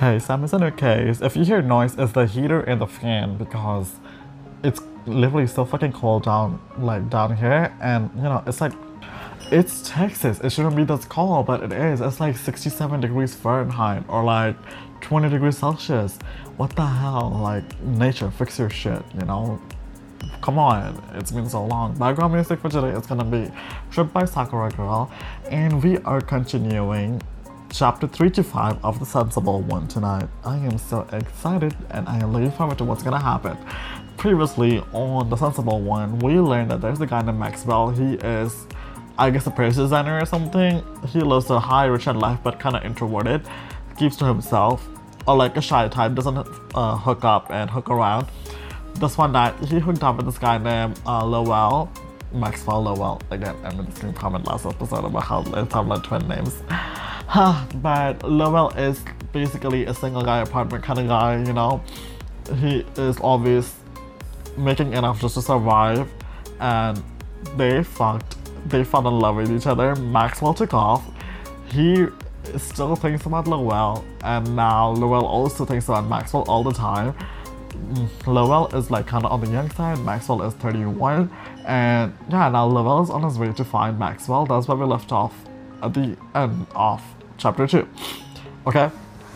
Hey, Sam, is in your case. If you hear noise, it's the heater and the fan because it's literally so fucking cold down here, and it's like it's Texas. It shouldn't be this cold, but it is. It's like 67 degrees Fahrenheit or like 20 degrees Celsius. What the hell? Like, nature, fix your shit. Come on, it's been so long. Background music for today is gonna be Trip by Sakura Girl, and we are continuing chapter 3 to 5 of The Sensible One tonight. I am so excited and I am looking forward to what's gonna happen. Previously on The Sensible One, we learned that there's a guy named Maxwell. He is, I guess, a appearance designer or something. He lives a high rich life but kind of introverted, keeps to himself, or like a shy type, doesn't hook up and hook around. This one night, he hooked up with this guy named Lowell. Maxwell Lowell. Again, I made the same comment last episode about how they have like twin names. But Lowell is basically a single guy apartment kind of guy. He is always making enough just to survive, and they fucked. They fell in love with each other. Maxwell took off. He still thinks about Lowell, and now Lowell also thinks about Maxwell all the time. Lowell is like kind of on the young side. Maxwell is 31, and yeah, now Lowell is on his way to find Maxwell. That's where we left off at the end of chapter 2. Okay,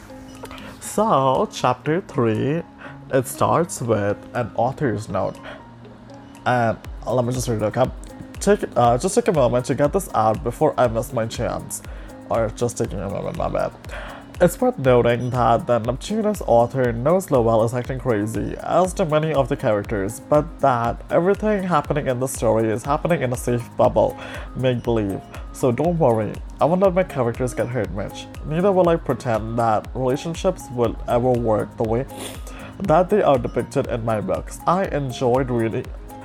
so chapter 3, it starts with an author's note, and let me just read it. Okay, just take a moment to get this out before I miss my chance, or just taking a moment. My bad. It's worth noting that the Neptunus author knows Lowell is acting crazy, as do many of the characters, but that everything happening in the story is happening in a safe bubble, make-believe. So don't worry, I won't let my characters get hurt much. Neither will I pretend that relationships will ever work the way that they are depicted in my books. I enjoyed reading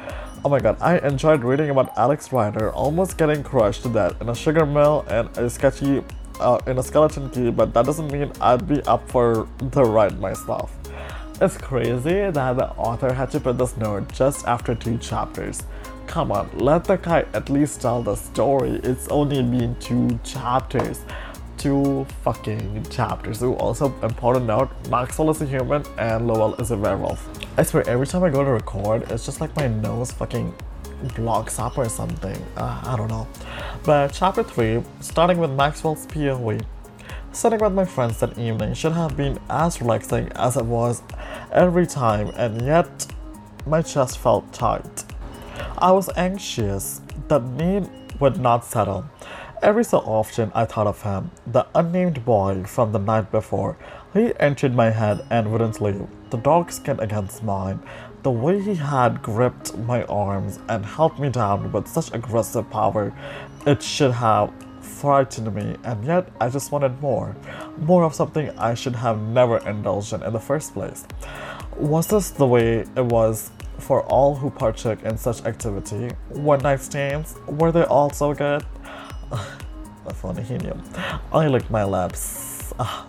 about Alex Rider almost getting crushed to death in a sugar mill and a in a skeleton key, but that doesn't mean I'd be up for the ride myself. It's crazy that the author had to put this note just after 2 chapters. Come on, let the guy at least tell the story. It's only been 2 chapters. 2 fucking chapters. So also, important note, Maxwell is a human and Lowell is a werewolf. I swear, every time I go to record, it's just like my nose fucking blocks up or something. I don't know. But chapter 3, starting with Maxwell's POV. Sitting with my friends that evening should have been as relaxing as it was every time, and yet my chest felt tight. I was anxious. The need would not settle. Every so often I thought of him, the unnamed boy from the night before. He entered my head and wouldn't leave, the dark skin against mine. The way he had gripped my arms and held me down with such aggressive power, it should have frightened me, and yet I just wanted more. More of something I should have never indulged in the first place. Was this the way it was for all who partook in such activity? One-night stands, were they all so good? That's funny, he knew. I licked my lips,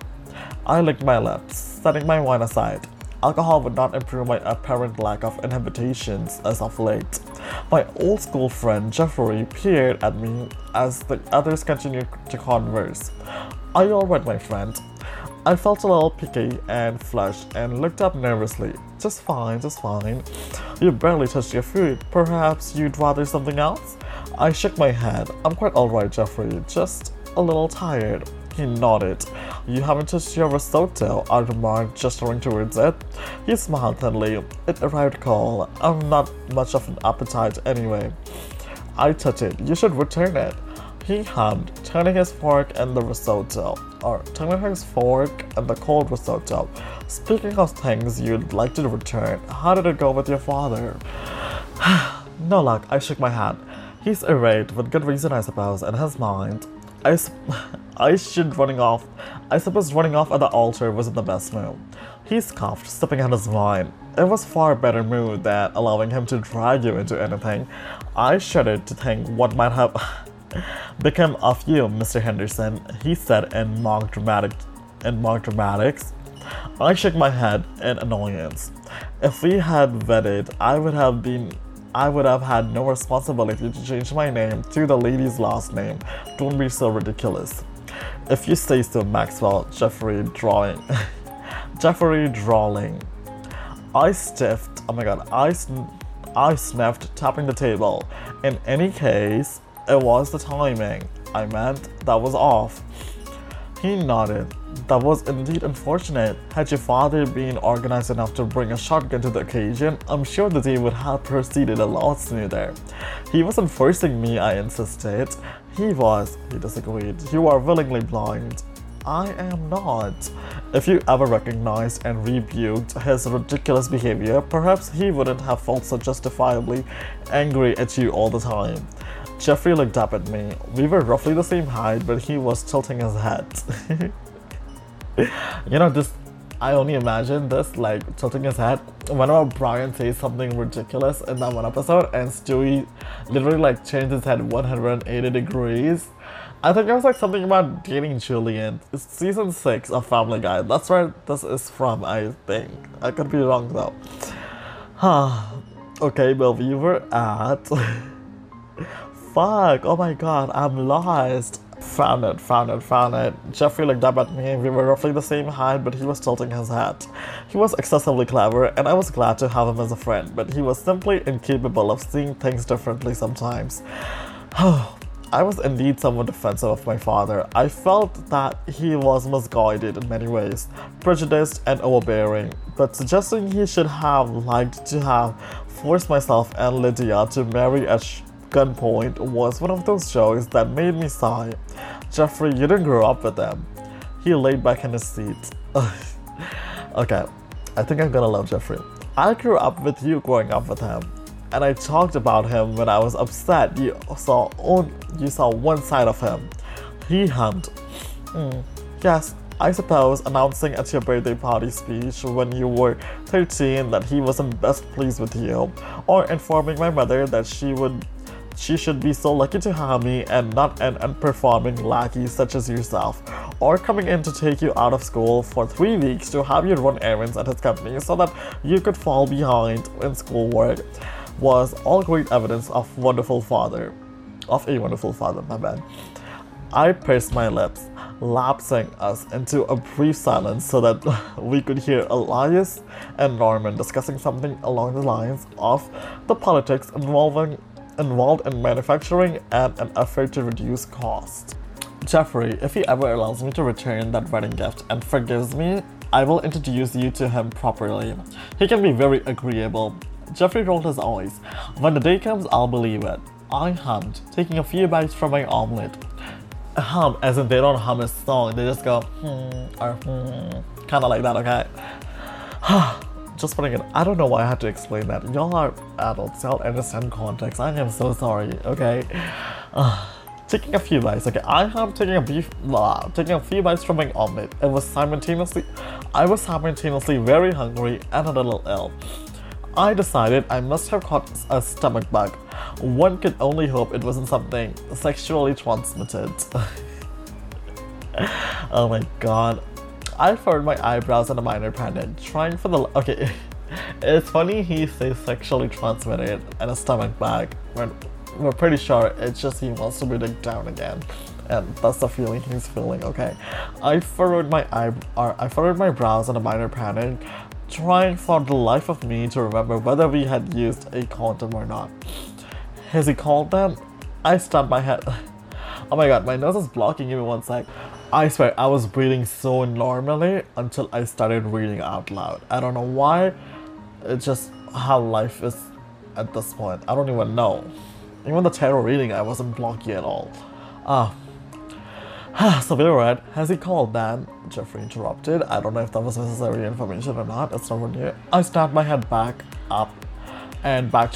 setting my wine aside. Alcohol would not improve my apparent lack of inhibitions as of late. My old school friend Jeffrey peered at me as the others continued to converse. Are you alright, my friend? I felt a little picky and flushed and looked up nervously. Just fine. You barely touched your food. Perhaps you'd rather something else? I shook my head. I'm quite alright, Jeffrey. Just a little tired. He nodded. You haven't touched your risotto, I remarked, gesturing towards it. He smiled thinly. It arrived cold. I'm not much of an appetite anyway. I touched it. You should return it. He hummed, turning his fork in the cold risotto. Speaking of things you'd like to return, how did it go with your father? No luck, I shook my head. He's irate, with good reason I suppose, in his mind. I suppose running off at the altar wasn't the best move. He scoffed, sipping on his wine. It was far better move than allowing him to drag you into anything. I shuddered to think what might have become of you, Mr. Henderson, he said in mock dramatics. I shook my head in annoyance. If we had wedded, I would have had no responsibility to change my name to the lady's last name. Don't be so ridiculous. If you say so, Maxwell, Jeffrey, drawing. Jeffrey drawling. I stiffed. Oh my god. I sniffed, tapping the table. In any case, it was the timing. I meant that was off. He nodded. That was indeed unfortunate. Had your father been organized enough to bring a shotgun to the occasion, I'm sure the day would have proceeded a lot smoother. He wasn't forcing me, I insisted. He was, he disagreed. You are willingly blind. I am not. If you ever recognized and rebuked his ridiculous behavior, perhaps he wouldn't have felt so justifiably angry at you all the time. Jeffrey looked up at me. We were roughly the same height, but he was tilting his head. You know, this, I only imagine this, like, tilting his head whenever Brian says something ridiculous in that one episode and Stewie literally, like, changed his head 180 degrees. I think it was, like, something about dating Julian. It's season 6 of Family Guy. That's where this is from, I think. I could be wrong, though. Okay, but we were at... Fuck, oh my god, I'm lost. Found it. Jeffrey looked up at me. We were roughly the same height, but he was tilting his head. He was excessively clever, and I was glad to have him as a friend, but he was simply incapable of seeing things differently sometimes. I was indeed somewhat defensive of my father. I felt that he was misguided in many ways, prejudiced and overbearing, but suggesting he should have liked to have forced myself and Lydia to marry at gunpoint was one of those jokes that made me sigh. Jeffrey, you didn't grow up with them. He laid back in his seat. Okay, I think I'm gonna love Jeffrey. I grew up with you growing up with him, and I talked about him when I was upset. You saw one side of him. He hummed. Yes, I suppose announcing at your birthday party speech when you were 13 that he wasn't best pleased with you, or informing my mother that she should be so lucky to have me and not an unperforming lackey such as yourself, or coming in to take you out of school for 3 weeks to have you run errands at his company so that you could fall behind in schoolwork, was all great evidence of a wonderful father, my bad. I pursed my lips, lapsing us into a brief silence so that we could hear Elias and Norman discussing something along the lines of the politics involved in manufacturing and an effort to reduce cost. Jeffrey, if he ever allows me to return that wedding gift and forgives me, I will introduce you to him properly. He can be very agreeable. Jeffrey rolled his eyes. When the day comes, I'll believe it. I hummed, taking a few bites from my omelet. Hum, as in they don't hum a song, they just go or kinda like that, okay? Just putting it, I don't know why I had to explain that. Y'all are adults, y'all understand context. I am so sorry, okay? Taking a few bites, okay? I am taking a few bites from my omelet. I was simultaneously very hungry and a little ill. I decided I must have caught a stomach bug. One could only hope it wasn't something sexually transmitted. Oh my god. I furrowed my eyebrows in a minor panic, trying for the... Okay, it's funny he says sexually transmitted and a stomach bug. We're pretty sure it's just he wants to be digged down again. And that's the feeling he's feeling, okay? I furrowed my brows in a minor panic, trying for the life of me to remember whether we had used a condom or not. As he called them, I stabbed my head. Oh my god, my nose is blocking. Give me one sec. I swear, I was breathing so normally until I started reading out loud. I don't know why. It's just how life is at this point. I don't even know. Even the tarot reading, I wasn't blocky at all. So we were at, has he called Dan? Jeffrey interrupted. I don't know if that was necessary information or not. It's not here. I snapped my head up and back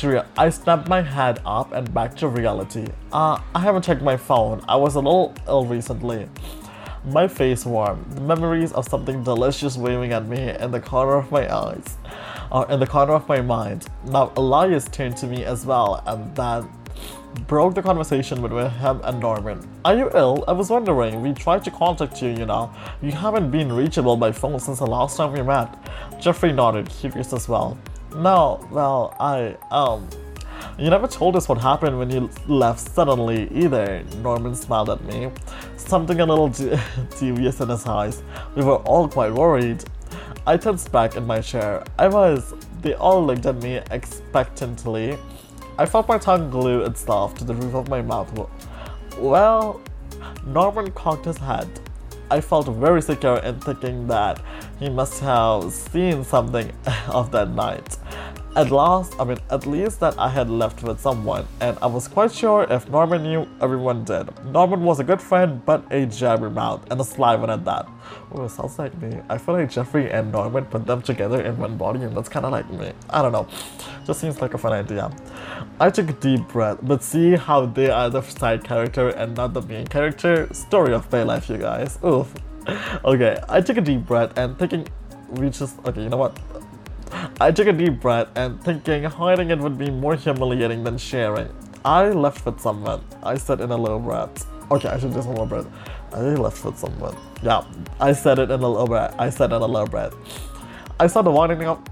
to reality. I haven't checked my phone. I was a little ill recently. My face warmed, the memories of something delicious waving at me in the corner of my eyes, or in the corner of my mind. Now Elias turned to me as well, and that broke the conversation between him and Norman. Are you ill? I was wondering. We tried to contact you, you know. You haven't been reachable by phone since the last time we met. Jeffrey nodded, curious as well. No, well, you never told us what happened when you left suddenly either. Norman smiled at me, something a little devious in his eyes. We were all quite worried. I tensed back in my chair. They all looked at me expectantly. I felt my tongue glue itself to the roof of my mouth. Well, Norman cocked his head. I felt very secure in thinking that he must have seen something of that night. At least that I had left with someone, and I was quite sure if Norman knew, everyone did. Norman was a good friend, but a jabbermouth, and a sly one at that. Oh, it sounds like me. I feel like Jeffrey and Norman put them together in one body, and that's kind of like me. I don't know. Just seems like a fun idea. I took a deep breath, but see how they are the side character and not the main character? Story of my life, you guys. Oof. Okay, I took a deep breath and thinking okay, you know what? I took a deep breath and thinking hiding it would be more humiliating than sharing. I left with someone, I said in a low breath. Okay, I should just one more breath. I left with someone. Yeah, I said it in a low breath. I said in a low breath. I saw the widening of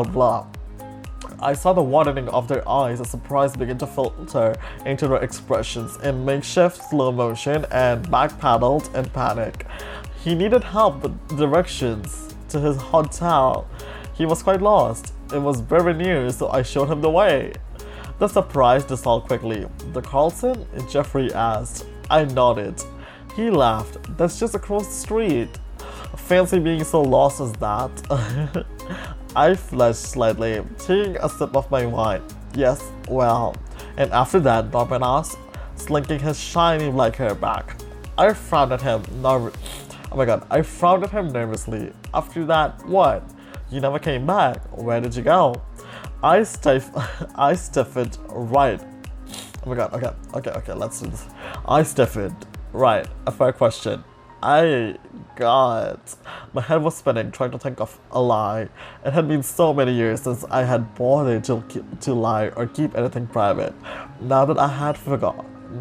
I saw the widening of their eyes as surprise began to filter into their expressions in makeshift slow motion and backpedaled in panic. He needed help with directions to his hotel. He was quite lost. It was very near, so I showed him the way. The surprise dissolved quickly. The Carlton? Jeffrey asked. I nodded. He laughed. That's just across the street. Fancy being so lost as that. I flushed slightly, taking a sip of my wine. Yes, well. And after that, Norman asked, slinking his shiny black hair back. I frowned at him I frowned at him nervously. After that, what? You never came back. Where did you go? I stiffened. Right. Oh my god, okay, let's do this. I stiffened. Right, a fair question. My head was spinning, trying to think of a lie. It had been so many years since I had bothered to lie or keep anything private. Now that I had forgotten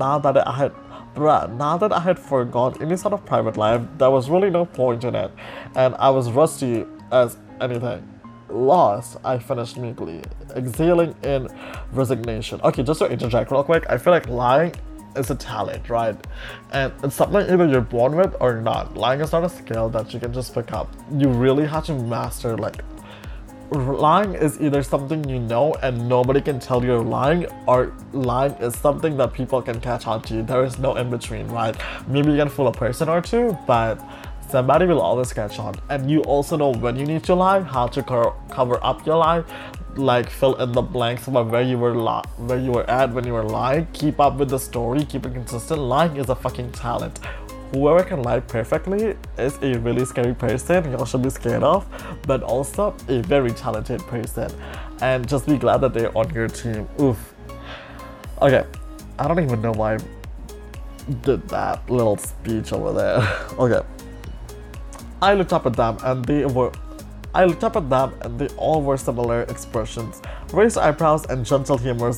any sort of private life, there was really no point in it, and I was rusty as anything. Lost, I finished meekly, exhaling in resignation. Okay, just to interject real quick, I feel like lying is a talent, right? And it's something either you're born with or not. Lying is not a skill that you can just pick up. You really have to master, lying is either something you know and nobody can tell you're lying, or lying is something that people can catch on to. There is no in between, right? Maybe you can fool a person or two, but somebody will always catch on. And you also know when you need to lie, how to cover up your lie, like fill in the blanks about where you were at when you were lying. Keep up with the story, keep it consistent. Lying is a fucking talent. Whoever can lie perfectly is a really scary person y'all should be scared of, but also a very talented person. And just be glad that they're on your team. Oof. Okay, I don't even know why I did that little speech over there. Okay. I looked up at them and they all were similar expressions. Raised eyebrows and gentle humorous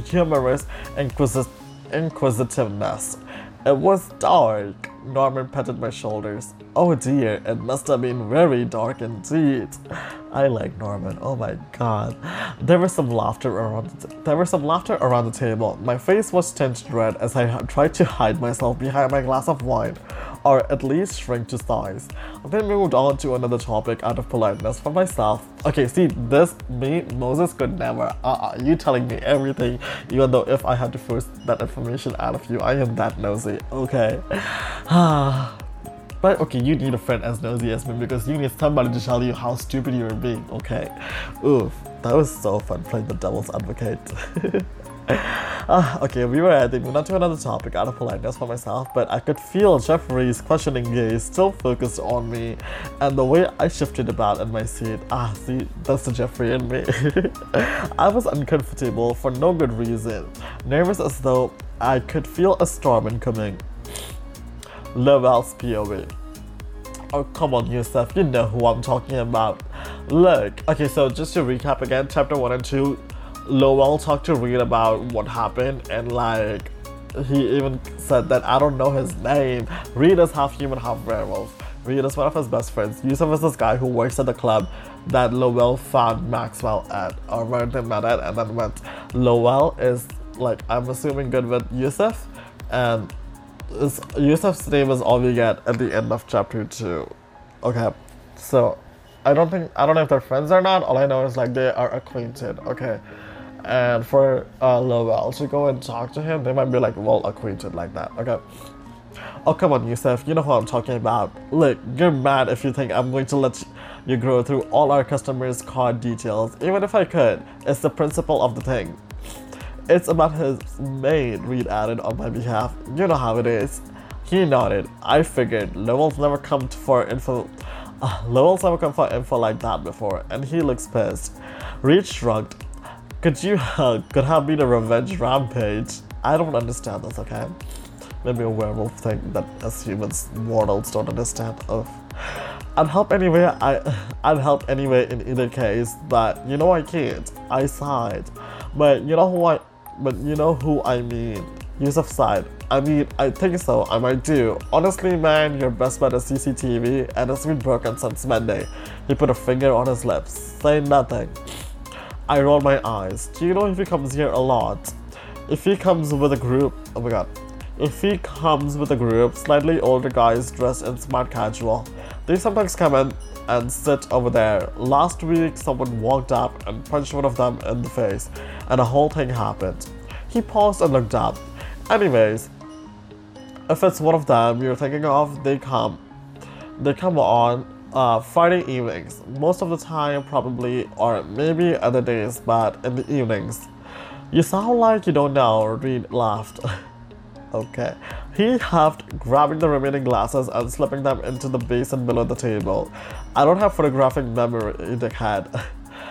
inquisitiveness. It was dark. Norman patted my shoulders. Oh dear, it must have been very dark indeed. I like Norman, oh my god. There was some laughter around the table. My face was tinged red as I tried to hide myself behind my glass of wine, or at least shrink to size. Then we moved on to another topic out of politeness for myself. Okay, see, Moses could never. You telling me everything, even though if I had to force that information out of you, I am that nosy, okay? But okay, you need a friend as nosy as me because you need somebody to tell you how stupid you are being, okay? Oof, that was so fun playing the devil's advocate. Okay, we were at moving on to another topic out of politeness for myself, but I could feel Jeffrey's questioning gaze still focused on me, and the way I shifted about in my seat. See, that's the Jeffrey in me. I was uncomfortable for no good reason, nervous as though I could feel a storm incoming. Lowell's POV. Oh, come on, Yusuf, you know who I'm talking about. Look, okay, so just to recap again, chapter 1 and 2, Lowell talked to Reed about what happened, and he even said that I don't know his name. Reed is half human, half werewolf. Reed is one of his best friends. Yusuf is this guy who works at the club that Lowell found Maxwell at, or where they met at, and then went. Lowell is, I'm assuming good with Yusuf, and Yusuf's name is all we get at the end of chapter 2. Okay, so I don't know if they're friends or not. All I know is like they are acquainted, okay? And for Lowell to go and talk to him, they might be like well acquainted like that, okay? Oh, come on, Yusuf, you know who I'm talking about. Look, you're mad if you think I'm going to let you grow through all our customers' card details. Even if I could, it's the principle of the thing. It's about his maid, Reed added on my behalf. You know how it is. He nodded. I figured Lowell's never come for info. Lowell's never come for info like that before, and he looks pissed. Reed shrugged. Could have been a revenge rampage? I don't understand this, okay? Maybe a werewolf thing that us humans, mortals, don't understand. Oh. I'd help anyway in either case, but you know I can't. I sighed. But you know who I mean. Yusuf sighed. I mean, I think so, I might do. Honestly, man, your best bet is CCTV, and it's been broken since Monday. He put a finger on his lips, saying nothing. I rolled my eyes. Do you know if he comes here a lot? If he comes with a group, oh my god. If he comes with a group, slightly older guys dressed in smart casual. They sometimes come in and sit over there. Last week, someone walked up and punched one of them in the face, and a whole thing happened. He paused and looked up. Anyways, if it's one of them you're thinking of, they come on Friday evenings. Most of the time, probably, or maybe other days, but in the evenings. You sound like you don't know, Reed laughed. Okay. He huffed, grabbing the remaining glasses and slipping them into the basin below the table. I don't have photographic memory, dickhead.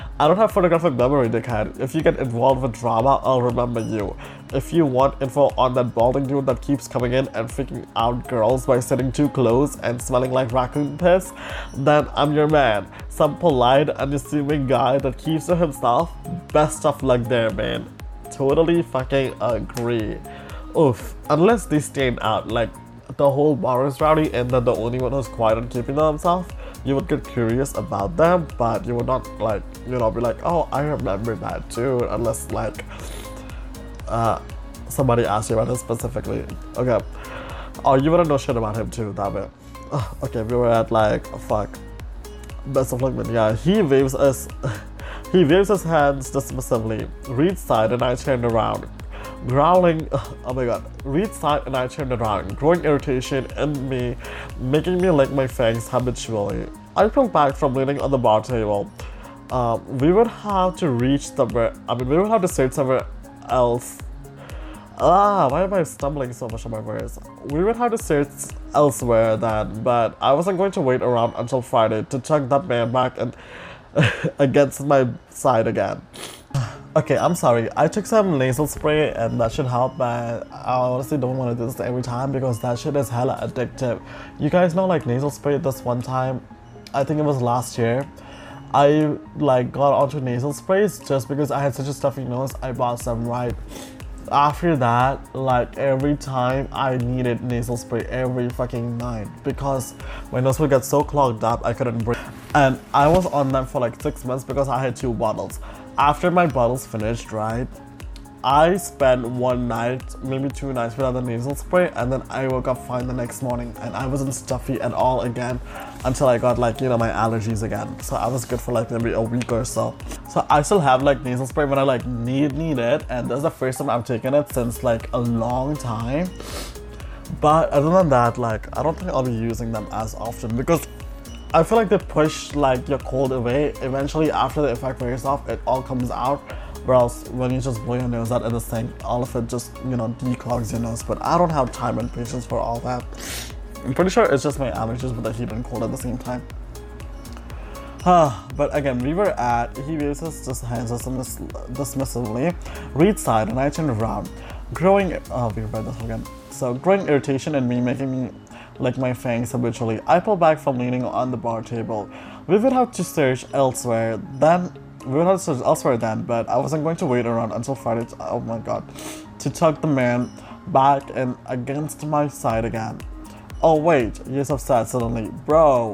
If you get involved with drama, I'll remember you. If you want info on that balding dude that keeps coming in and freaking out girls by sitting too close and smelling like raccoon piss, then I'm your man. Some polite, unassuming guy that keeps to himself. Best of luck there, man. Totally fucking agree. Oof. Unless they stand out, like the whole bar is rowdy and then the only one who's quiet and keeping to himself, you would get curious about them, but you would not like, be like, oh, I remember that too, unless like somebody asks you about it specifically. Okay. Oh, you wouldn't know shit about him too, damn it. Okay, we were at like, fuck. Best of luck, man. Yeah, he waves his hands dismissively. Reed sighed and I turned around. Growling, oh my god. Reed sighed and I turned around, growing irritation in me, making me lick my fangs habitually. I pulled back from leaning on the bar table. We would have to search somewhere else. Why am I stumbling so much on my words? We would have to search elsewhere then, but I wasn't going to wait around until Friday to chuck that man back and against my side again. Okay, I'm sorry. I took some nasal spray and that should help, but I honestly don't want to do this every time because that shit is hella addictive. You guys know, like, nasal spray this one time, I think it was last year, I like got onto nasal sprays just because I had such a stuffy nose. I bought some, right? After that, like, every time I needed nasal spray every fucking night because my nose would get so clogged up I couldn't breathe. And I was on them for like 6 months because I had 2 bottles. After my bottles finished, right, I spent 1 night, maybe 2 nights without the nasal spray, and then I woke up fine the next morning and I wasn't stuffy at all again until I got like, my allergies again. So I was good for like maybe a week or so. So I still have like nasal spray when I like need it, and that's the first time I've taken it since like a long time. But other than that, like, I don't think I'll be using them as often because I feel like they push like your cold away. Eventually, after the effect wears off, it all comes out. Whereas when you just blow your nose out in the sink, all of it just, declogs your nose. But I don't have time and patience for all that. I'm pretty sure it's just my allergies with the heat and cold at the same time. But again, he waves his hands dismissively. Reed sighed and I turned around. Growing irritation in me, making me lick my fangs habitually. I pulled back from leaning on the bar table. We would have to search elsewhere then, but I wasn't going to wait around until Friday, oh my god, to tuck the man back and against my side again. Oh wait, Yusuf said suddenly. Bro.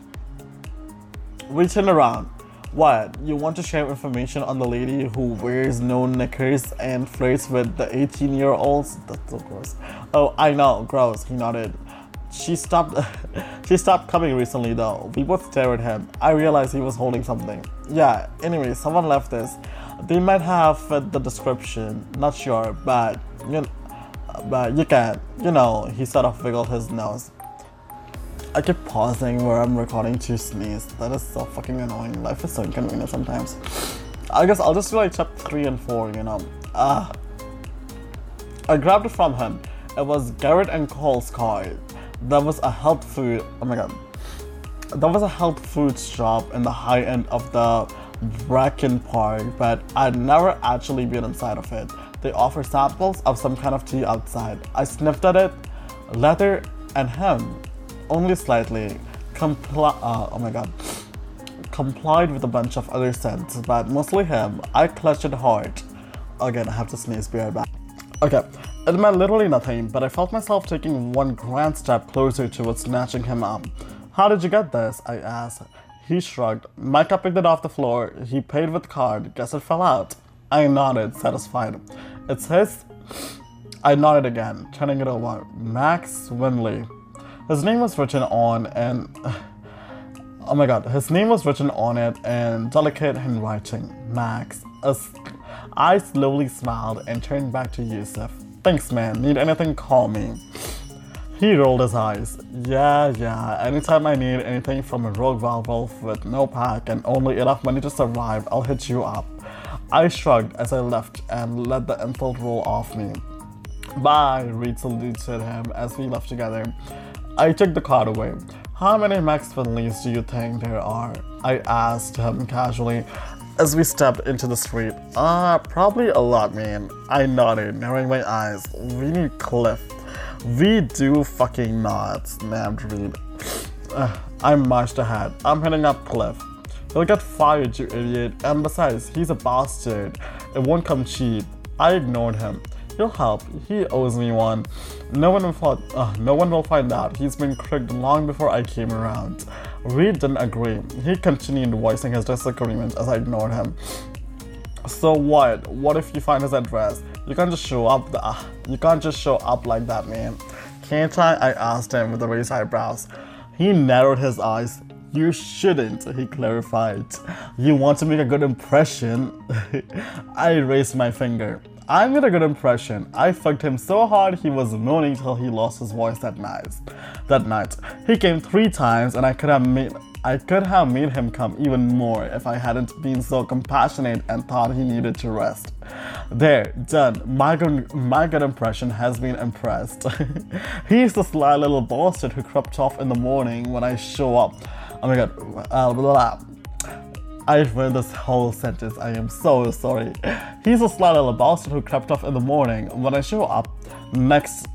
We turned around. What? You want to share information on the lady who wears no knickers and flirts with the 18-year-olds? That's so gross. Oh, I know, gross, he nodded. she stopped she stopped coming recently though. We both stared at him. I realized he was holding something. Yeah, anyway, someone left this. They might have fit the description, not sure, but you can, he sort of wiggled his nose. I keep pausing where I'm recording to sneeze. That is so fucking annoying. Life is so inconvenient sometimes. I guess I'll just do like chapter 3 and 4, I grabbed it from him. It was Garrett and Cole's car. There was a health food, oh my god. There was a health food shop in the high end of the Bracken Park, but I'd never actually been inside of it. They offer samples of some kind of tea outside. I sniffed at it, leather and hemp, only slightly. Complied with a bunch of other scents, but mostly him. I clutched it hard. Again, I have to sneeze, be right back. Okay, it meant literally nothing, but I felt myself taking one grand step closer towards snatching him up. How did you get this? I asked. He shrugged. Micah picked it off the floor. He paid with card. Guess it fell out. I nodded, satisfied. It's his? I nodded again, turning it over. Max Winley. His name was written on and... Oh my god, his name was written on it in delicate handwriting. Max. I slowly smiled and turned back to Yusuf. Thanks man, need anything, call me. He rolled his eyes. Yeah, anytime I need anything from a rogue werewolf with no pack and only enough money to survive, I'll hit you up. I shrugged as I left and let the insult roll off me. Bye, Reed saluted him as we left together. I took the card away. How many Max Finleys do you think there are? I asked him casually as we stepped into the street. Probably a lot, man. I nodded, narrowing my eyes. We need Cliff. We do fucking not, snapped Reed. I marched ahead. I'm hitting up Cliff. He'll get fired, you idiot. And besides, he's a bastard. It won't come cheap. I ignored him. He'll help. He owes me one. No one will find out. He's been cricked long before I came around. Reed didn't agree. He continued voicing his disagreement as I ignored him. So what? What if you find his address? You can't just show up. You can't just show up like that, man. Can't I? I asked him with raised eyebrows. He narrowed his eyes. You shouldn't, he clarified. You want to make a good impression? I raised my finger. I made a good impression. I fucked him so hard he was moaning till he lost his voice that night. He came 3 times and I could have made him come even more if I hadn't been so compassionate and thought he needed to rest. There, done. My good impression has been impressed. He's the sly little bastard who crept off in the morning when I show up. Oh my god. I've read this whole sentence. I am so sorry. He's a sly little bastard who crept off in the morning. When I show up next,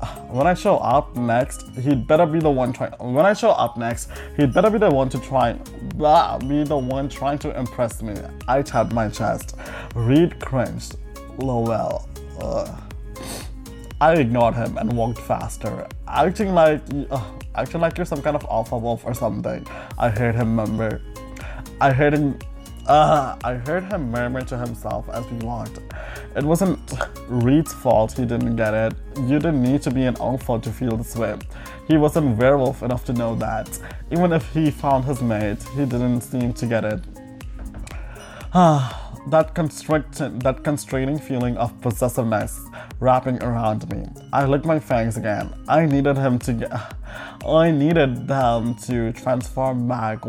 he'd better be the one trying. When I show up next, he'd better be the one trying to impress me. I tapped my chest. Reed cringed. Lowell. I ignored him and walked faster, acting like you're some kind of alpha wolf or something. I heard him murmur to himself as we walked. It wasn't Reed's fault he didn't get it. You didn't need to be an alpha to feel this way. He wasn't werewolf enough to know that. Even if he found his mate, he didn't seem to get it. That constraining feeling of possessiveness wrapping around me. I licked my fangs again. I needed them to transform back,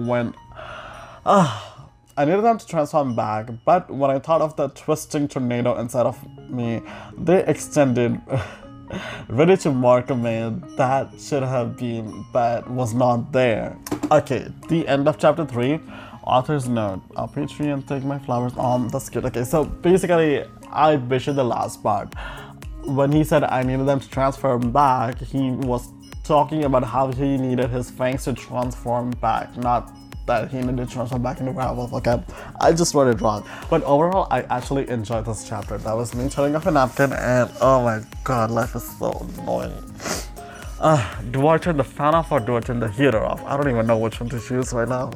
but when I thought of the twisting tornado inside of me, they extended, ready to mark a man that should have been, but was not there. Okay, the end of chapter 3. Author's note, I'll Patreon, take my flowers. That's cute. Okay, so basically, I butchered the last part. When he said I needed them to transform back, he was talking about how he needed his fangs to transform back, not that he needed to transform back into werewolf. Okay, I just wrote it wrong. But overall, I actually enjoyed this chapter. That was me turning off a napkin, and oh my god, life is so annoying. Do I turn the fan off or do I turn the heater off? I don't even know which one to choose right now.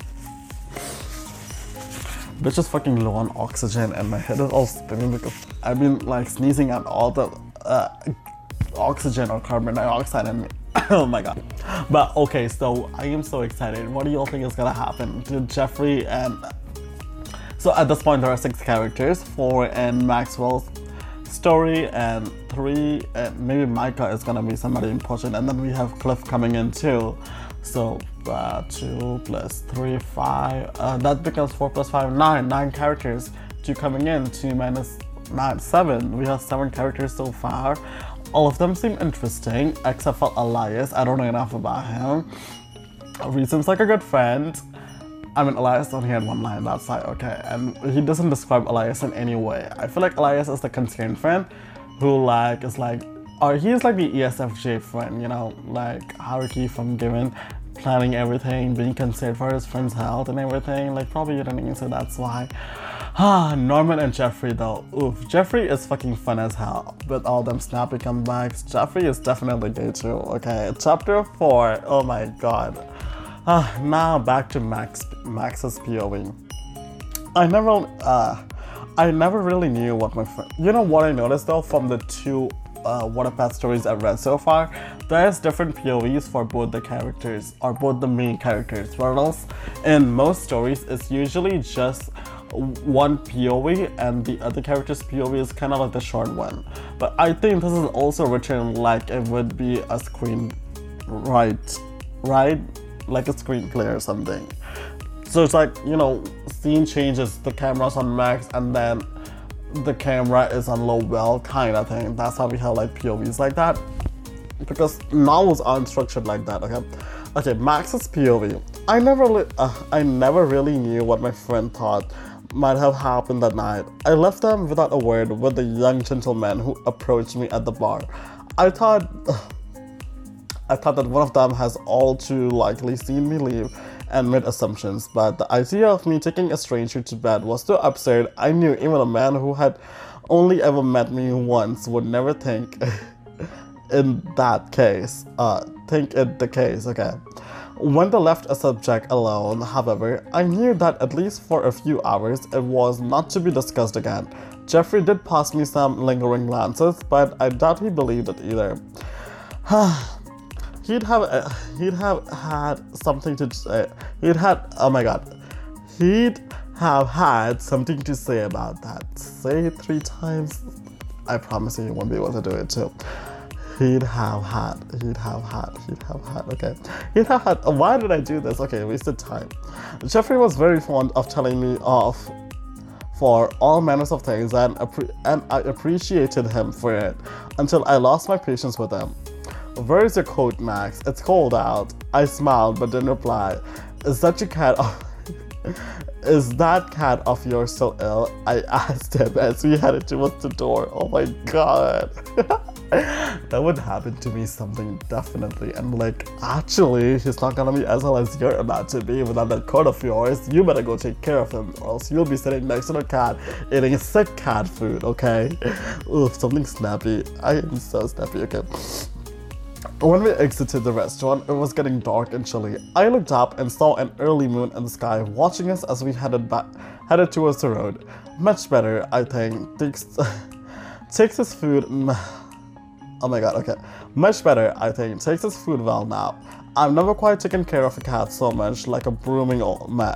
Bitch is fucking low on oxygen and my head is all spinning because I've been like sneezing out all the oxygen or carbon dioxide in me. Oh my god. But okay, so I am so excited. What do you all think is gonna happen to Jeffrey and... So at this point there are 6 characters, 4 in Maxwell's story and 3, and maybe Micah is gonna be somebody important, and then we have Cliff coming in too. So 2 plus 3, 5, that becomes 4 plus 5, 9 characters. 2 coming in, 2 minus 9, 7. We have 7 characters so far. All of them seem interesting, except for Elias. I don't know enough about him. He seems like a good friend. I mean, Elias only had 1 line, that's like, okay. And he doesn't describe Elias in any way. I feel like Elias is the concerned friend who like, is like, or he's like the ESFJ friend, you know, like Haruki from Given, planning everything, being concerned for his friend's health and everything. Like, probably you didn't so that's why. Norman and Jeffrey though, oof. Jeffrey is fucking fun as hell with all them snappy comebacks. Jeffrey is definitely gay too, okay. Chapter 4, oh my god. Now back to Max's POV. I never really knew what my friend... You know what I noticed though from the 2 Wattpad stories I've read so far? There's different POVs for both the characters, or both the main characters. Whereas in most stories, it's usually just one POV and the other character's POV is kind of like the short one. But I think this is also written like it would be a screen, right? Like a screenplay or something. So it's like, you know, scene changes, the camera's on max and then the camera is on low well kind of thing. That's how we have like POVs like that. Because novels aren't structured like that, okay? Okay, Max's POV. I never really knew what my friend thought might have happened that night. I left them without a word with the young gentleman who approached me at the bar. I thought that one of them has all too likely seen me leave and made assumptions, but the idea of me taking a stranger to bed was so absurd. I knew even a man who had only ever met me once would never think in that case. Think it the case, okay. When they left a subject alone, however, I knew that at least for a few hours it was not to be discussed again. Jeffrey did pass me some lingering glances, but I doubt he believed it either. He'd have had something to say. He'd have had something to say about that. Say it 3 times. I promise you won't be able to do it too. He'd have had, okay. Why did I do this? Okay, wasted time. Jeffrey was very fond of telling me off for all manners of things, and I appreciated him for it until I lost my patience with him. Where is your coat, Max? It's cold out. I smiled but didn't reply. Is that your cat? Is that cat of yours still ill? I asked him as we headed towards the door. Oh my god. That would happen to me something definitely. And like, actually, he's not gonna be as ill as you're about to be without that coat of yours. You better go take care of him or else you'll be sitting next to the cat eating sick cat food, okay? Oof, something snappy. I am so snappy, okay? When we exited the restaurant, it was getting dark and chilly. I looked up and saw an early moon in the sky watching us as we headed towards the road. Much better, I think. Takes his food... Oh my god, okay. Much better, I think. Takes his food well now. I've never quite taken care of a cat so much, like a brooding old man.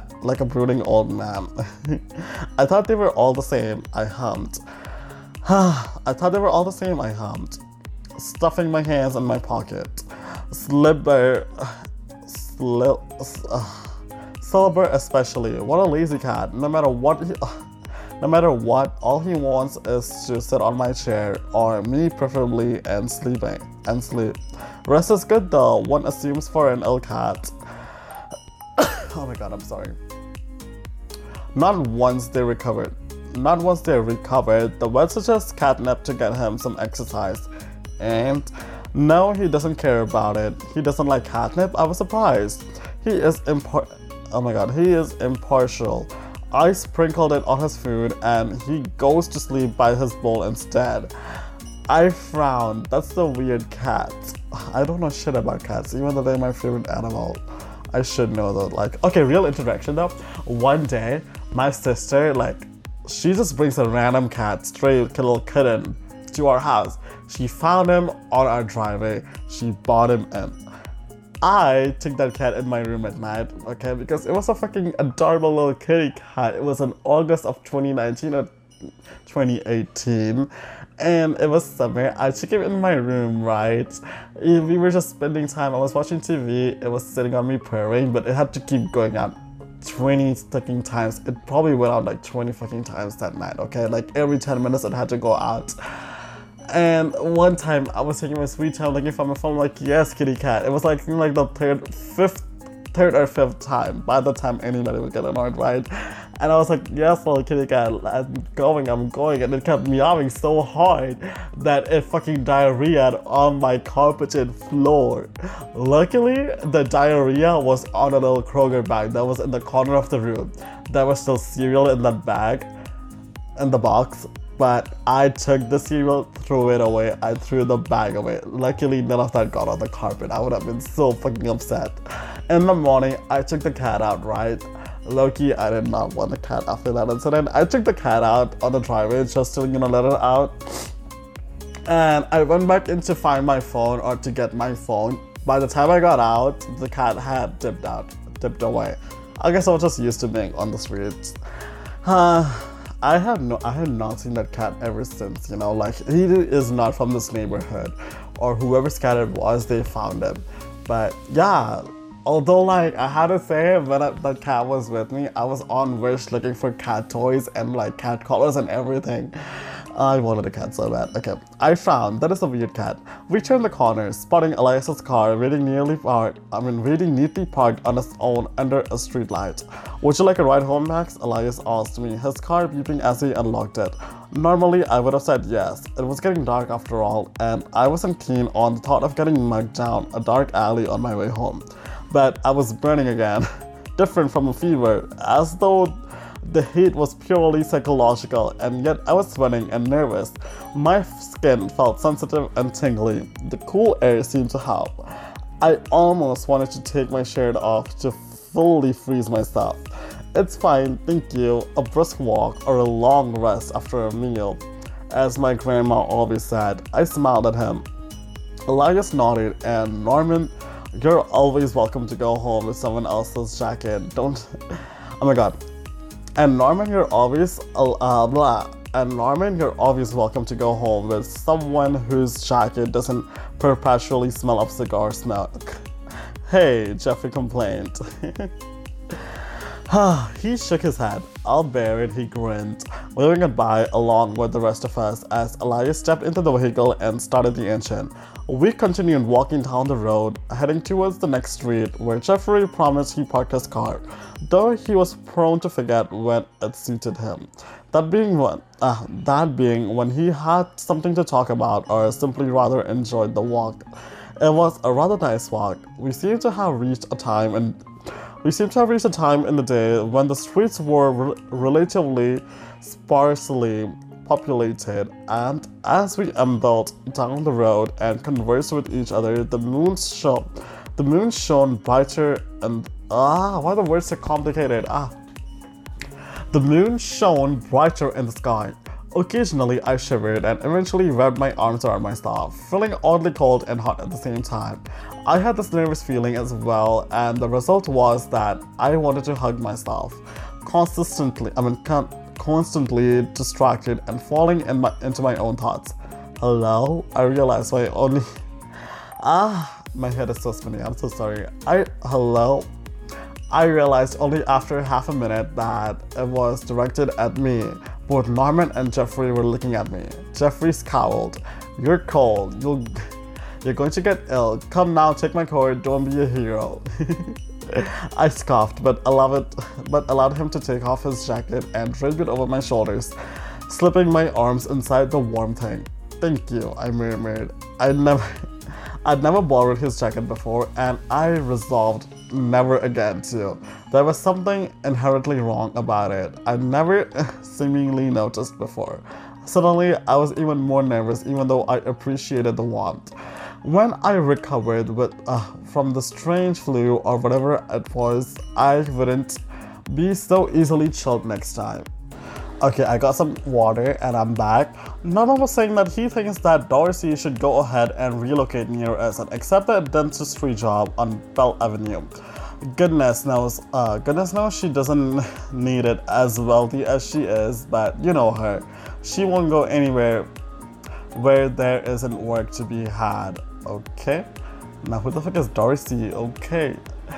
I thought they were all the same, I hummed. Stuffing my hands in my pocket. Silver especially. What a lazy cat. No matter what, all he wants is to sit on my chair, or me preferably, and sleep. Rest is good though, one assumes for an ill cat. Oh my god, I'm sorry. Not once they recovered, the vet suggests catnip to get him some exercise. And no, he doesn't care about it. He doesn't like catnip. I was surprised. He is impartial. I sprinkled it on his food and he goes to sleep by his bowl instead. I frowned. That's the weird cat. I don't know shit about cats, even though they're my favorite animal. I should know though. Like, okay, real interaction though. One day, my sister, like, she just brings a random cat, stray little kitten, to our house. She found him on our driveway. She brought him in. I took that cat in my room at night, okay, because it was a fucking adorable little kitty cat. It was in August of 2019 or 2018, and it was summer. I took him in my room, right? We were just spending time. I was watching TV. It was sitting on me purring, but it had to keep going out 20 fucking times. It probably went out like 20 fucking times that night, okay? Like every 10 minutes it had to go out. And one time I was taking my sweet time looking for my phone, like, yes, kitty cat. It was like the third or fifth time by the time anybody would get annoyed, right? And I was like, yes, little kitty cat, I'm going. And it kept meowing so hard that it fucking diarrheaed on my carpeted floor. Luckily, the diarrhea was on a little Kroger bag that was in the corner of the room. There was still cereal in that bag, in the box. But I took the cereal, threw it away. I threw the bag away. Luckily, none of that got on the carpet. I would have been so fucking upset. In the morning, I took the cat out, right? Low-key, I did not want the cat after that incident. I took the cat out on the driveway just to, let it out. And I went back in to find my phone or to get my phone. By the time I got out, the cat had dipped away. I guess I was just used to being on the streets. I had not seen that cat ever since, like, he is not from this neighborhood, or whoever's cat it was, they found him. But yeah, although, like, I had to say, when that cat was with me, I was on Wish looking for cat toys and like cat collars and everything. I wanted a cat so bad. Okay, I found that is a weird cat. We turned the corner, spotting Elias's car waiting neatly parked on its own under a streetlight. Would you like a ride home, Max? Elias asked me, his car beeping as he unlocked it. Normally, I would have said yes. It was getting dark after all, and I wasn't keen on the thought of getting mugged down a dark alley on my way home. But I was burning again, different from a fever, as though the heat was purely psychological, and yet I was sweating and nervous. My skin felt sensitive and tingly. The cool air seemed to help. I almost wanted to take my shirt off to fully freeze myself. It's fine, thank you. A brisk walk or a long rest after a meal, as my grandma always said. I smiled at him. Elias nodded, and Norman, you're always welcome to go home with someone else's jacket. Don't. Oh my god. And Norman, you're always welcome to go home with someone whose jacket doesn't perpetually smell of cigar smoke. Hey, Jeffrey complained. He shook his head. I'll bear it, he grinned, waving goodbye along with the rest of us as Elias stepped into the vehicle and started the engine. We continued walking down the road, heading towards the next street where Jeffrey promised he parked his car, though he was prone to forget when it suited him. That being when he had something to talk about or simply rather enjoyed the walk. It was a rather nice walk. We seemed to have reached a time in the day when the streets were relatively sparsely populated, and as we ambled down the road and conversed with each other, the moon shone brighter and why the words are complicated? The moon shone brighter in the sky. Occasionally, I shivered and eventually wrapped my arms around myself, feeling oddly cold and hot at the same time. I had this nervous feeling as well, and the result was that I wanted to hug myself, constantly distracted and falling into my own thoughts. Hello? I realized my head is so spinning, I'm so sorry. Hello? I realized only after half a minute that it was directed at me. Both Norman and Jeffrey were looking at me. Jeffrey scowled. You're cold. You're going to get ill. Come now, take my coat. Don't be a hero. I scoffed, but allowed him to take off his jacket and drape it over my shoulders, slipping my arms inside the warm thing. Thank you, I murmured. I'd never borrowed his jacket before, and I resolved never again to. There was something inherently wrong about it I'd never seemingly noticed before. Suddenly, I was even more nervous, even though I appreciated the warmth. When I recovered from the strange flu or whatever it was, I wouldn't be so easily chilled next time. Okay, I got some water and I'm back. Norman was saying that he thinks that Dorsey should go ahead and relocate near us and accept a dentistry job on Bell Avenue. Goodness knows she doesn't need it as wealthy as she is, but you know her. She won't go anywhere where there isn't work to be had. Okay? Now who the fuck is Dorsey? Okay.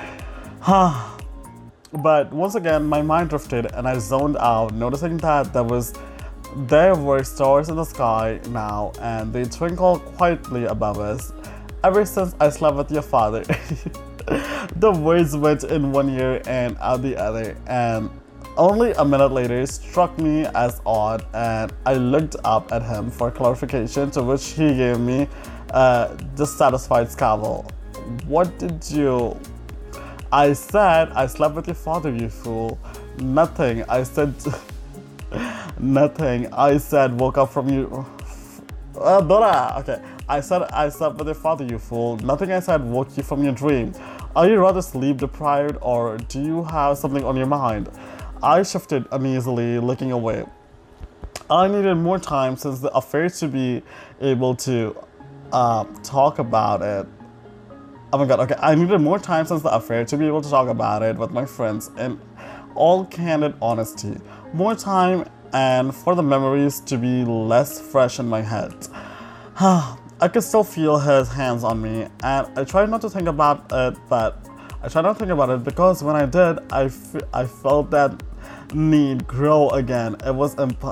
But once again, my mind drifted and I zoned out, noticing that there were stars in the sky now and they twinkle quietly above us. Ever since I slept with your father, the words went in one ear and out the other, and only a minute later struck me as odd, and I looked up at him for clarification, to which he gave me a dissatisfied scowl. What did you... I said, I slept with your father, you fool. Nothing. I said... Nothing. I said, woke up from you... Okay. I said, I slept with your father, you fool. Nothing I said woke you from your dream. Are you rather sleep deprived, or do you have something on your mind? I shifted uneasily, looking away. I needed more time since the affair to be able to talk about it. Oh my god, okay. I needed more time since the affair to be able to talk about it with my friends in all candid honesty. More time and for the memories to be less fresh in my head. I could still feel his hands on me, and I tried not to think about it, because when I did, I felt that need grow again. It was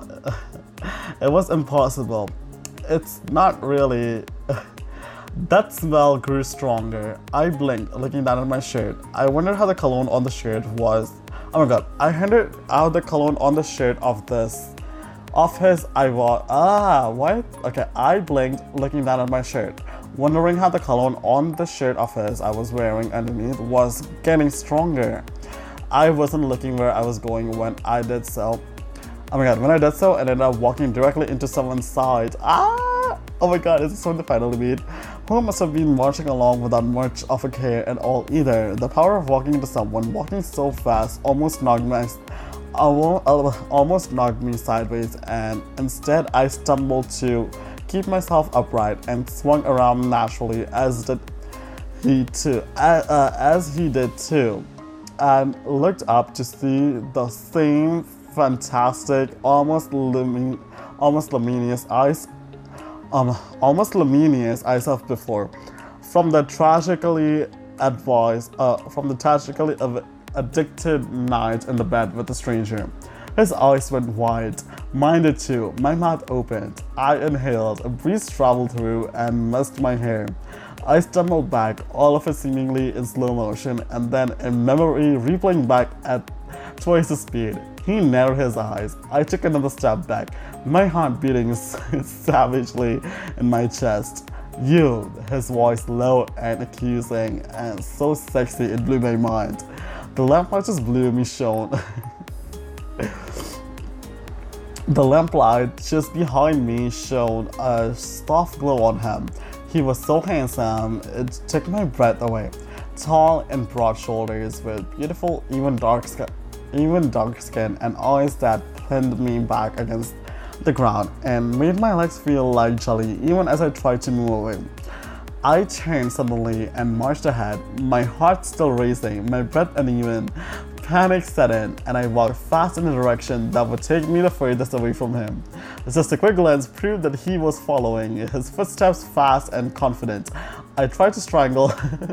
impossible. It's not really... That smell grew stronger. I blinked, looking down at my shirt. I wondered how the cologne on the shirt was. Oh my god, I wondered how the cologne on the shirt of his I was... what? Okay, I blinked, looking down at my shirt, wondering how the cologne on the shirt of his I was wearing underneath was getting stronger. I wasn't looking where I was going when I did so. Oh my god, when I did so, I ended up walking directly into someone's side. Oh my god, is this when they finally meet? Who must have been marching along without much of a care at all either. The power of walking into someone, walking so fast, almost knocked me sideways, and instead I stumbled to keep myself upright and swung around naturally as he did too, and looked up to see the same fantastic, almost luminous eyes of before, from the tragically addicted night in the bed with the stranger. His eyes went wide. Mine did too. My mouth opened. I inhaled. A breeze traveled through and mussed my hair. I stumbled back, all of it seemingly in slow motion, and then in memory replaying back at twice the speed. He narrowed his eyes. I took another step back, my heart beating savagely in my chest. You, his voice low and accusing, and so sexy it blew my mind. The lamplight just blew me shone. The lamplight just behind me shone a soft glow on him. He was so handsome, it took my breath away. Tall and broad shoulders with beautiful, even dark skin and eyes that pinned me back against the ground and made my legs feel like jelly even as I tried to move away. I turned suddenly and marched ahead, my heart still racing, my breath uneven. Panic set in, and I walked fast in the direction that would take me the furthest away from him. Just a quick glance proved that he was following, his footsteps fast and confident. I tried to strangle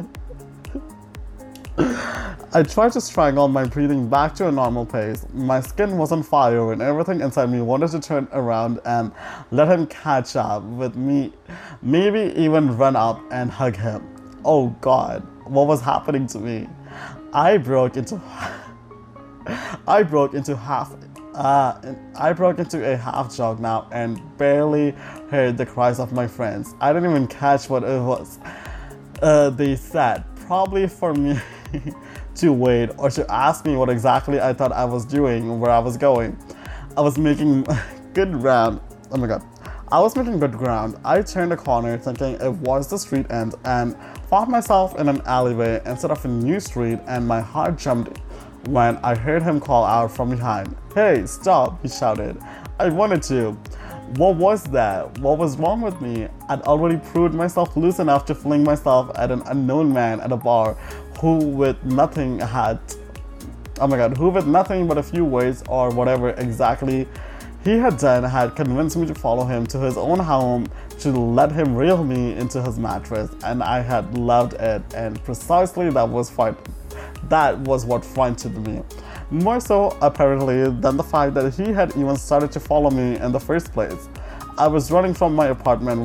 my breathing back to a normal pace. My skin was on fire and everything inside me wanted to turn around and let him catch up with me, maybe even run up and hug him. Oh god, what was happening to me? I broke into a half jog now and barely heard the cries of my friends. I didn't even catch what it was they said, probably for me to wait or to ask me what exactly I thought I was doing, where I was going. I was making good ground. Oh my god. I was making good ground. I turned a corner thinking it was the street end and found myself in an alleyway instead of a new street, and my heart jumped when I heard him call out from behind. "Hey, stop," he shouted. I wanted to. What was that? What was wrong with me? I'd already proved myself loose enough to fling myself at an unknown man at a bar who with nothing but a few words or whatever exactly he had done had convinced me to follow him to his own home to let him reel me into his mattress, and I had loved it, and precisely that was what frightened me. More so, apparently, than the fact that he had even started to follow me in the first place. I was running from my apparent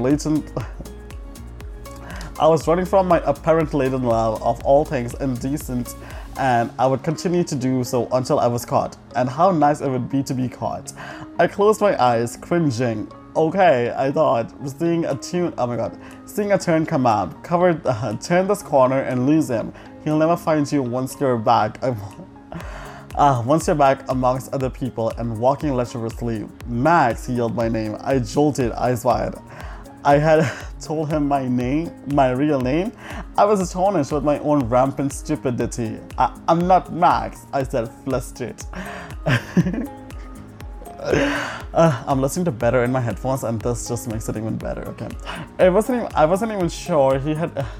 latent love of all things indecent, and I would continue to do so until I was caught. And how nice it would be to be caught. I closed my eyes, cringing. Okay, I thought, seeing a turn come out, turn this corner and lose him. He'll never find you once you're back. Once you're back amongst other people and walking lecherously. Max, he yelled my name. I jolted, eyes wide. I had told him my real name. I was astonished with my own rampant stupidity. I'm not Max, I said, flustered. I'm listening to better in my headphones, and this just makes it even better. Okay, I wasn't even sure he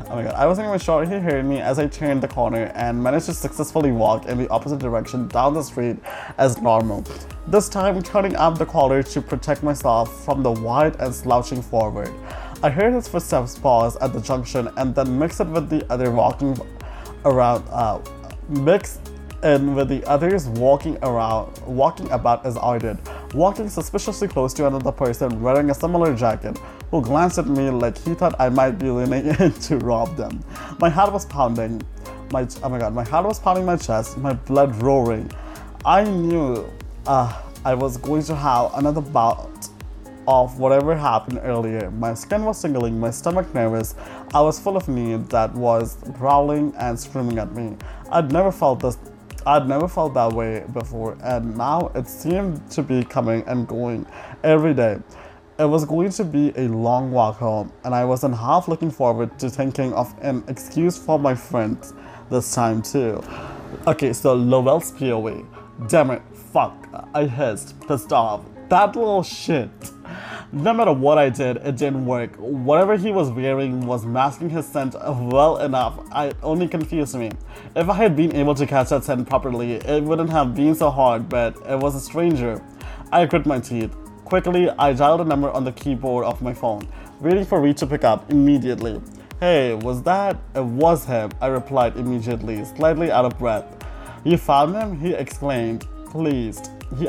heard me as I turned the corner and managed to successfully walk in the opposite direction down the street as normal. This time, turning up the collar to protect myself from the wide and slouching forward. I heard his footsteps pause at the junction and then mix it with the other walking around. Mix in with the others walking about as I did, walking suspiciously close to another person wearing a similar jacket, who glanced at me like he thought I might be leaning in to rob them. My heart was pounding. My heart was pounding my chest, my blood roaring. I knew I was going to have another bout of whatever happened earlier. My skin was tingling, my stomach nervous. I was full of need that was growling and screaming at me. I'd never felt that way before, and now it seemed to be coming and going every day. It was going to be a long walk home, and I wasn't half looking forward to thinking of an excuse for my friends this time too. Okay, so Lowell's POV. Damn it, fuck, I hissed, pissed off. That little shit. No matter what I did, it didn't work. Whatever he was wearing was masking his scent well enough. It only confused me. If I had been able to catch that scent properly, it wouldn't have been so hard, but it was a stranger. I grit my teeth. Quickly, I dialed a number on the keyboard of my phone, waiting for Reed to pick up immediately. Hey, was that? It was him, I replied immediately, slightly out of breath. You found him? He exclaimed, please.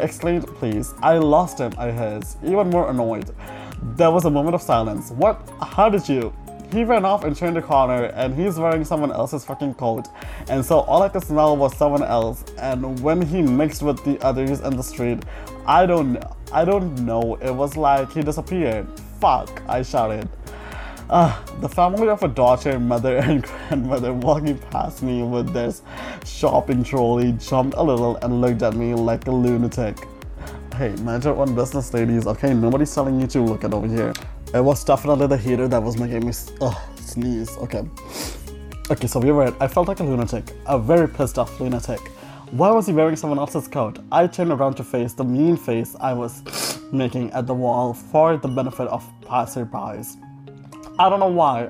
I lost him, I hissed, even more annoyed. There was a moment of silence. What? How did you? He ran off and turned the corner, and he's wearing someone else's fucking coat. And so all I could smell was someone else, and when he mixed with the others in the street, I don't know, it was like he disappeared. Fuck, I shouted. The family of a daughter, mother, and grandmother walking past me with their shopping trolley jumped a little and looked at me like a lunatic. Hey, mind your own business, ladies, okay? Nobody's telling you to look at over here. It was definitely the heater that was making me sneeze, okay. Okay, so we were right. I felt like a lunatic, a very pissed off lunatic. Why was he wearing someone else's coat? I turned around to face the mean face I was making at the wall for the benefit of passerbys. I don't know why.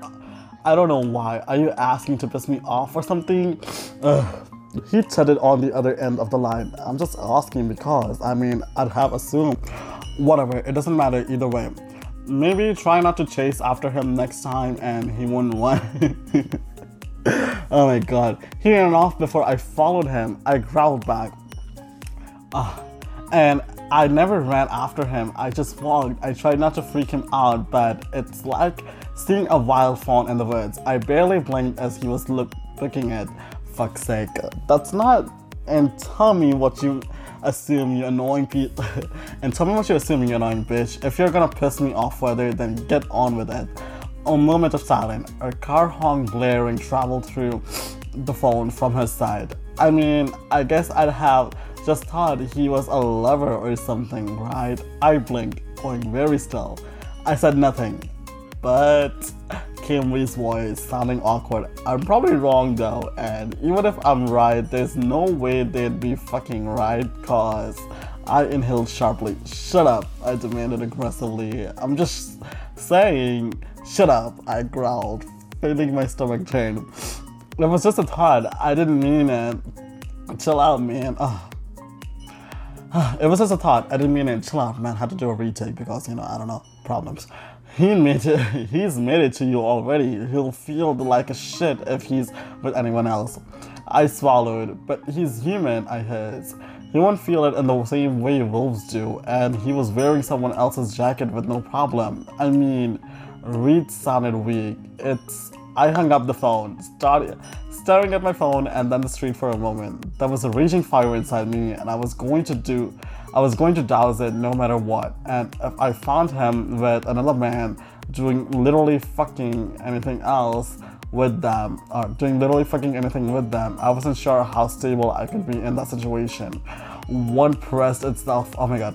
Are you asking to piss me off or something? He said it on the other end of the line. I'm just asking because, I'd have assumed. Whatever, it doesn't matter either way. Maybe try not to chase after him next time and he wouldn't want. Oh my god. He ran off before I followed him. I growled back. And I never ran after him. I just walked. I tried not to freak him out, but it's like seeing a wild fawn in the woods. I barely blinked as he was looking at. Fuck's sake. That's not. And tell me what you assume, you annoying and tell me what you assume, you annoying bitch. If you're gonna piss me off further, then get on with it. A moment of silence. A car horn blaring traveled through the phone from her side. I guess I'd have just thought he was a lover or something, right? I blinked, going very still. I said nothing, but Kimberly's voice sounding awkward. I'm probably wrong though, and even if I'm right, there's no way they'd be fucking right, cause I inhaled sharply. Shut up, I demanded aggressively. I'm just saying, shut up, I growled, feeling my stomach turn. It was just a thought, I didn't mean it. Chill out, man. It was just a thought, I didn't mean it. Chill out, man. Had to do a retake because, I don't know, problems. He's made it to you already. He'll feel like a shit if he's with anyone else. I swallowed, but he's human, I hiss. He won't feel it in the same way wolves do, and he was wearing someone else's jacket with no problem. I mean, Reed sounded weak. I hung up the phone, started staring at my phone and then the street for a moment. There was a raging fire inside me, and I was going to douse it no matter what. And if I found him with another man doing literally fucking anything else with them, I wasn't sure how stable I could be in that situation. One pressed itself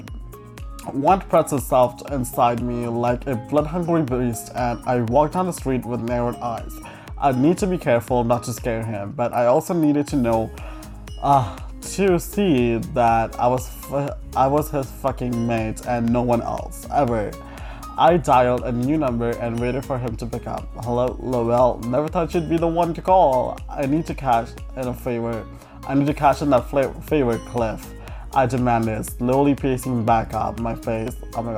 inside me like a blood-hungry beast, and I walked down the street with narrowed eyes. I need to be careful not to scare him, but I also needed to know, to see that I was his fucking mate and no one else, ever. I dialed a new number and waited for him to pick up. Hello, Lowell. Never thought you'd be the one to call. I need to cash in that favor, Cliff. I demanded, slowly picking back up my pace,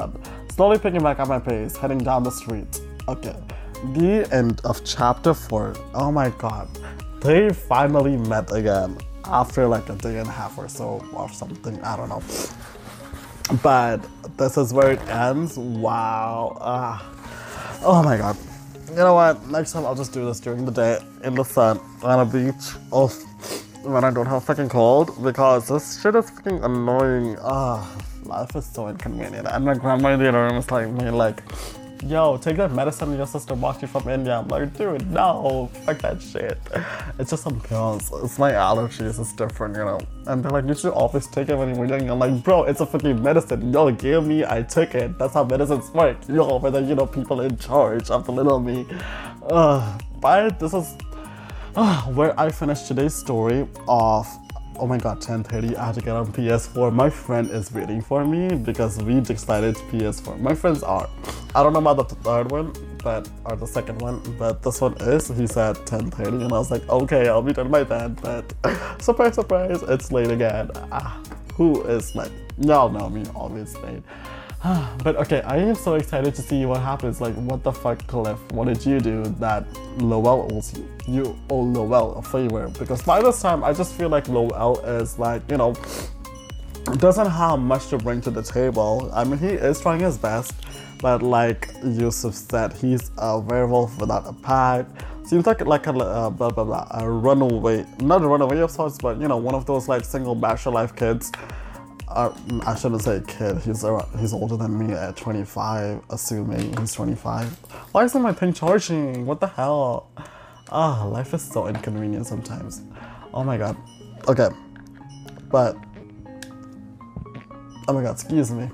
heading down the street. Okay, the end of chapter 4. Oh my god, they finally met again after like a day and a half or so or something, I don't know. But this is where it ends. Wow. Oh my god. You know what? Next time I'll just do this during the day in the sun on a beach. When I don't have fucking cold, because this shit is fucking annoying. Life is so inconvenient. And my grandma in the other room is like me, like, yo, take that medicine your sister bought you from India. I'm like, dude, no, fuck that shit. It's just some pills. It's my allergies, it's different, And they're like, you should always take it when you're young. I'm like, bro, it's a fucking medicine. Y'all gave me, I took it. That's how medicines work. Y'all were the, people in charge of the little me. But this is where I finished today's story of, oh my god, 10:30, I had to get on PS4. My friend is waiting for me because we decided PS4. My friends are. I don't know about the third one, or the second one, but this one is. He said 10:30 and I was like, okay, I'll be done by then, but surprise, surprise, it's late again. Who is late? Y'all know me, always late. But okay, I am so excited to see what happens. Like, what the fuck, Cliff? What did you do that Lowell owes you? You owe Lowell a favor. Because by this time, I just feel like Lowell is like, doesn't have much to bring to the table. I mean, he is trying his best, but like Yusuf said, he's a werewolf without a pack. Seems like a runaway, not a runaway of sorts, but one of those like single bachelor life kids. I shouldn't say kid, he's older than me at 25, assuming he's 25. Why isn't my thing charging? What the hell? Life is so inconvenient sometimes. Oh my god. Okay. But, oh my god, excuse me.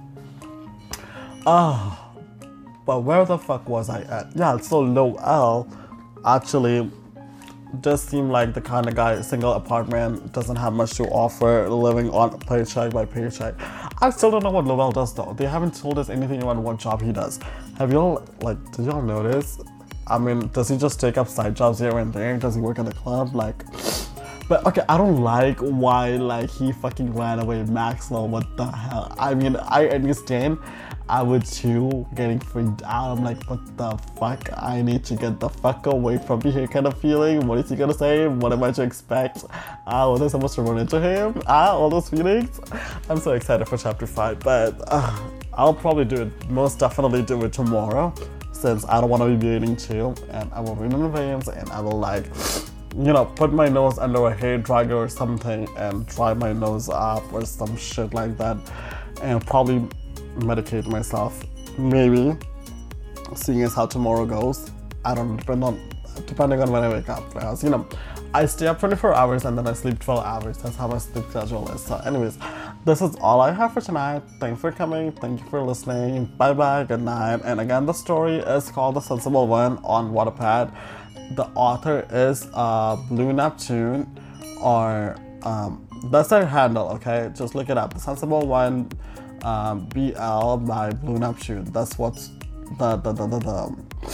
But where the fuck was I at? Yeah, so Lowell actually does seem like the kind of guy, single apartment, doesn't have much to offer, living on paycheck by paycheck. I still don't know what Lowell does though. They haven't told us anything about what job he does. Did y'all notice? I mean, does he just take up side jobs here and there? Does he work in the club? But okay, I don't like why he fucking ran away, Maxwell. What the hell? I mean, I understand. I would too, getting freaked out. I'm like, what the fuck? I need to get the fuck away from here kind of feeling. What is he gonna say? What am I to expect? Was I supposed to run into him? All those feelings. I'm so excited for chapter 5, but I'll probably do it, most definitely do it tomorrow, since I don't want to be waiting too, and I will read in advance, and I will put my nose under a hair dryer or something and dry my nose up or some shit like that, and probably medicate myself, maybe, seeing as how tomorrow goes. I don't know, depending on when I wake up, because I stay up 24 hours and then I sleep 12 hours. That's how my sleep schedule is. So anyways, this is all I have for tonight. Thanks for coming. Thank you for listening. Bye bye. Good night. And again, the story is called The Sensible One on Wattpad. The author is Blue Neptune, or that's their handle. Okay, just look it up. The Sensible One, BL by Blue Neptune. That's what's the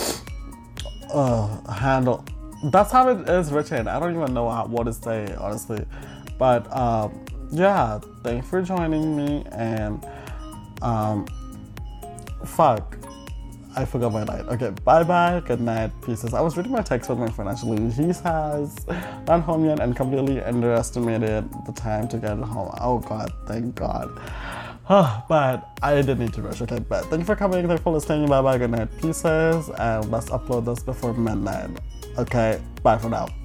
handle. That's how it is written. I don't even know what to say, honestly. But yeah, thanks for joining me, and fuck, I forgot my night. Okay, bye bye, good night, pieces. I was reading my text with my friend actually. He has not home yet and completely underestimated the time to get home. Oh god, thank god. But I didn't need to rush. Okay, but thank you for coming, thank you for listening. Bye bye, good night, pieces, and let's upload this before midnight. Okay, bye for now.